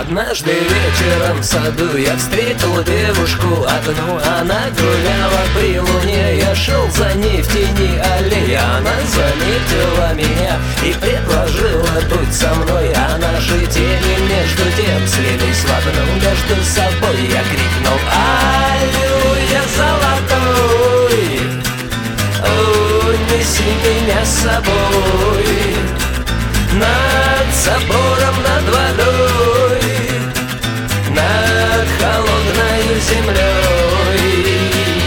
Однажды вечером в саду я встретил девушку одну. Она гуляла при луне, я шел за ней в тени аллеи. Она заметила меня и предложила быть со мной. А наши тени между тем слились в одну. Между собой я крикнул: аллилуйя, золотой, унеси меня с собой над собором, над водой, над холодной землей.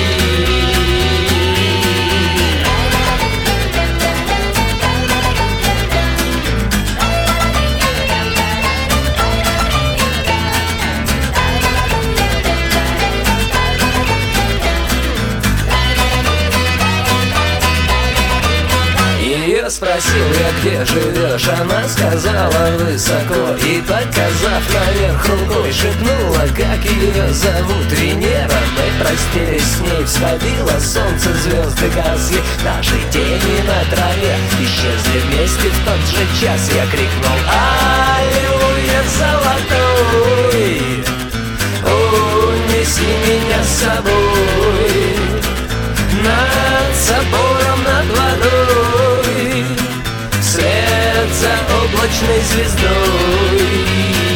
Я спросил я, где живешь, она сказала высоко. И показав наверх рукой, шепнула, как ее зовут: Венера. Мы простились с ней, всходило солнце, звезды гасли, наши тени на траве исчезли вместе в тот же час. Я крикнул: аллилуйя, золотой, унеси меня с собой над собором, над водой, вслед за облачной звездой.